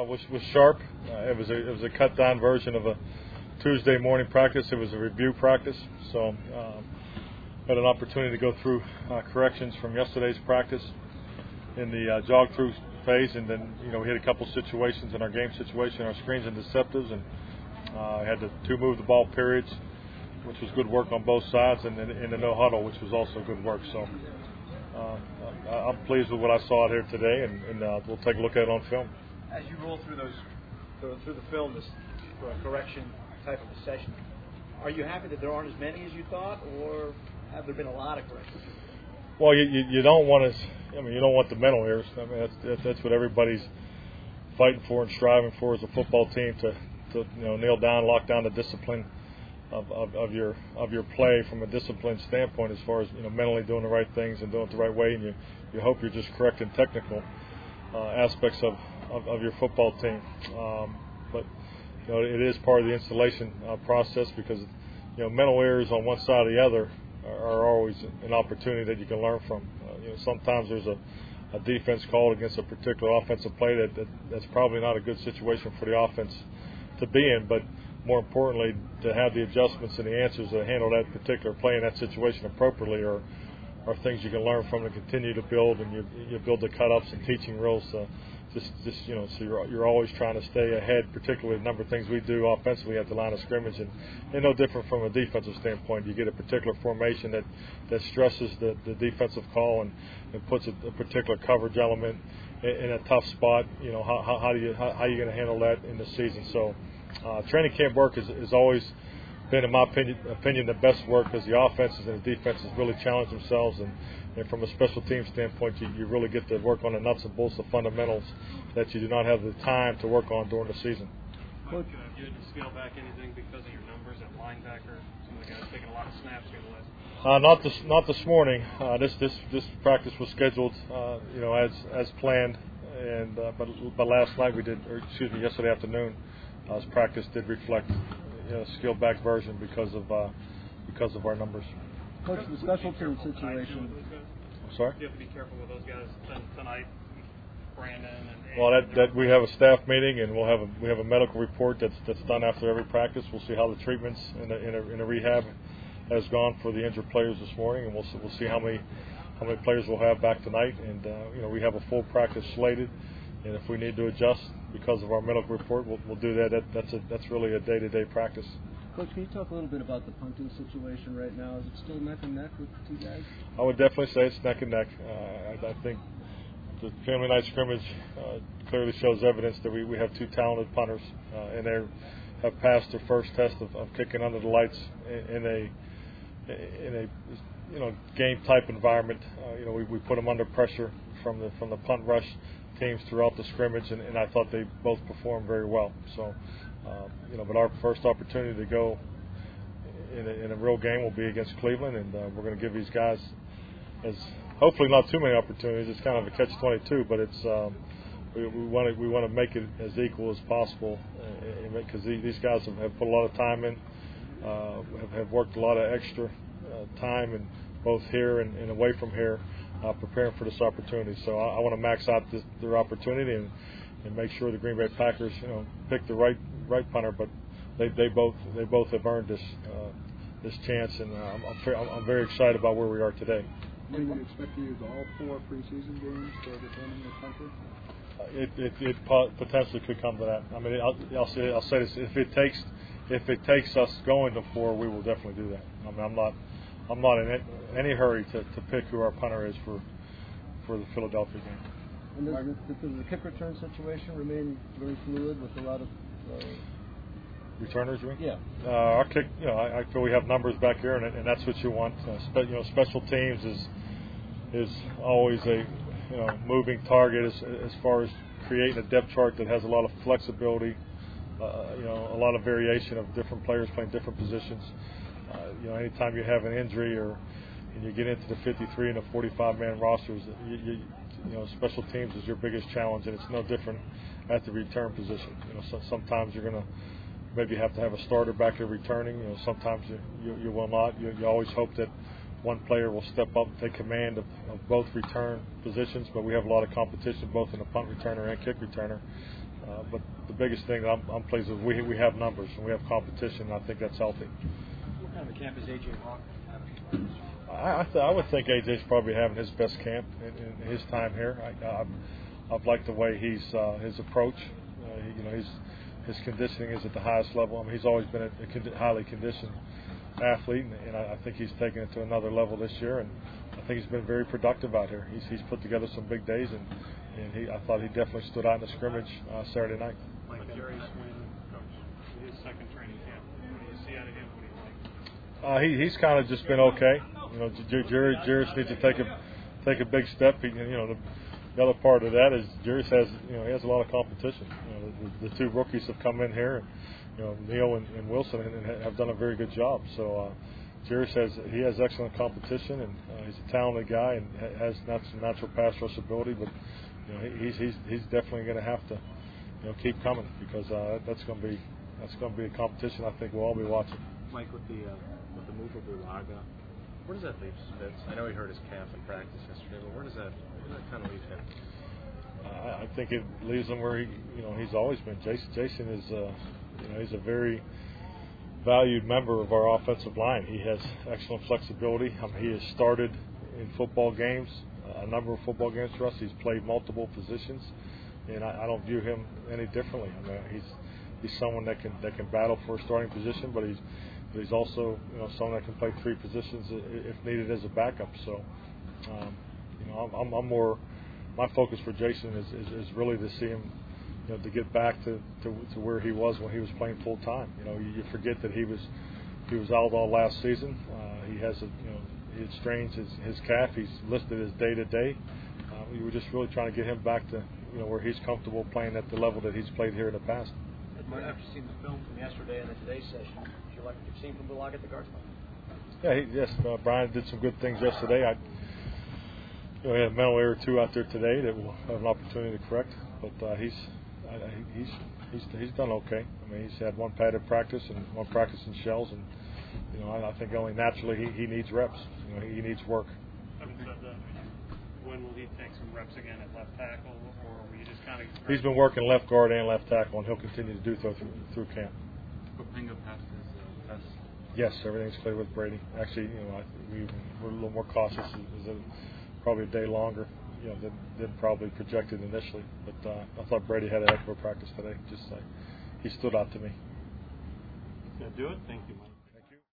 was sharp. It was a cut down version of a Tuesday morning practice. It was a review practice, so had an opportunity to go through corrections from yesterday's practice in the jog through phase, and then we had a couple situations in our game situation, our screens and deceptives, and had the 2 move the ball periods, which was good work on both sides, and in the no huddle, which was also good work. So I'm pleased with what I saw out here today, and we'll take a look at it on film. As you roll through through the film, this for a correction type of a session, are you happy that there aren't as many as you thought, or have there been a lot of corrections? Well, you don't want to. I mean, you don't want the mental errors. I mean, that's what everybody's fighting for and striving for as a football team to nail down, lock down the discipline of your play from a discipline standpoint, as far as mentally doing the right things and doing it the right way, and you hope you're just correcting technical aspects of your football team. But it is part of the installation process, because mental errors on one side or the other are always an opportunity that you can learn from. Sometimes there's a defense called against a particular offensive play that's probably not a good situation for the offense to be in, but more importantly, to have the adjustments and the answers to handle that particular play in that situation appropriately are things you can learn from and continue to build, and you build the cut-ups and teaching rules. So you're always trying to stay ahead, particularly the number of things we do offensively at the line of scrimmage, and no different from a defensive standpoint. You get a particular formation that stresses the defensive call and puts a particular coverage element in a tough spot. How are you going to handle that in the season? So training camp work has always been, in my opinion, the best work, because the offenses and the defenses really challenge themselves, and from a special team standpoint, you really get to work on the nuts and bolts, the fundamentals that you do not have the time to work on during the season. Mike, you had to scale back anything because of your numbers at linebacker? Some of the guys taking a lot of snaps here the last. Not this morning. This practice was scheduled, as planned, and but last night yesterday afternoon, practice did reflect scaled back version because of our numbers. Coach, the special team situation. I'm sorry? You have to be careful with those guys tonight, Brandon and. Well, that we have a staff meeting, and we have a medical report that's done after every practice. We'll see how the treatments in the rehab has gone for the injured players this morning, and we'll see how many players we'll have back tonight. And we have a full practice slated, and if we need to adjust because of our medical report, we'll do that. That's really a day-to-day practice. Coach, can you talk a little bit about the punting situation right now? Is it still neck and neck with the 2 guys? I would definitely say it's neck and neck. I think the family night scrimmage clearly shows evidence that we have 2 talented punters, and they have passed their first test of kicking under the lights in a game type environment. We put them under pressure from the punt rush teams throughout the scrimmage, and I thought they both performed very well. So. But our first opportunity to go in a real game will be against Cleveland, and we're going to give these guys, as hopefully not too many opportunities. It's kind of a catch-22, but it's we want to make it as equal as possible, because these guys have put a lot of time in, have worked a lot of extra time, and both here and away from here, preparing for this opportunity. So I want to max out their opportunity and make sure the Green Bay Packers, pick the right punter, but they both have earned this chance, and I'm very excited about where we are today. When do you expect to use all 4 preseason games for determining the punter? It potentially could come to that. I mean, I'll say this: if it takes us going to 4, we will definitely do that. I mean, I'm not in any hurry to pick who our punter is for the Philadelphia game. And does the kick return situation remain very fluid with a lot of returners? You mean? Yeah. Our kick, I feel we have numbers back here, and that's what you want. Special teams is always a moving target as far as creating a depth chart that has a lot of flexibility, a lot of variation of different players playing different positions. Anytime you have an injury and you get into the 53 and the 45-man rosters, special teams is your biggest challenge, and it's no different at the return position. Sometimes you're going to maybe have to have a starter back there returning. Sometimes you will not. You always hope that one player will step up and take command of both return positions, but we have a lot of competition both in the punt returner and kick returner. But the biggest thing that I'm pleased with, we have numbers and we have competition, and I think that's healthy. What kind of a camp is A.J. Hawk having? I would think AJ's probably having his best camp in his time here. I've liked the way his approach. His conditioning is at the highest level. I mean, he's always been a highly conditioned athlete, and I think he's taken it to another level this year. And I think he's been very productive out here. He's put together some big days, and I thought he definitely stood out in the scrimmage Saturday night. Like Jerry Swin, coach, his second training camp. What do you see out of him? What do you like? He's kind of just been okay. Jerry needs to take a big step. The other part of that is Jerry has he has a lot of competition. The two rookies have come in here, and Neal and Wilson and have done a very good job. So Jerry says he has excellent competition, and he's a talented guy and has some natural pass rush ability. But he's definitely going to have to keep coming, because that's going to be a competition I think we'll all be watching. Mike, with the move of Bulaga, where does that leave Spitz? I know he hurt his calf in practice yesterday, but where does that kind of leave him? I think it leaves him where he's always been. Jason is he's a very valued member of our offensive line. He has excellent flexibility. I mean, he has started in football games, a number of football games for us. He's played multiple positions, and I don't view him any differently. I mean, he's someone that can battle for a starting position, but he's also someone that can play three positions if needed as a backup. So I'm more, my focus for Jason is really to see him to get back to where he was when he was playing full time. You forget that he was out all last season. He has he strains his calf. He's listed as day to day. We were just really trying to get him back to where he's comfortable playing at the level that he's played here in the past. After seeing the film from yesterday and today's session, did you like what you've seen from Bulaga at the guard spot? Yeah, yes. Brian did some good things yesterday. He had a mental error or two out there today that we'll have an opportunity to correct. But he's done okay. I mean, he's had one padded practice and one practice in shells, and I think only naturally he needs reps. He needs work. Having said that, when will he take some reps again at left tackle, or will you just kind of? He's been working left guard and left tackle, and he'll continue to do so through camp. Popenga passed his test. Yes, everything's clear with Brady. Actually, we're a little more cautious. It was probably a day longer, than probably projected initially. But I thought Brady had a heck of a practice today. He stood out to me. Gonna do it. Thank you, Mike.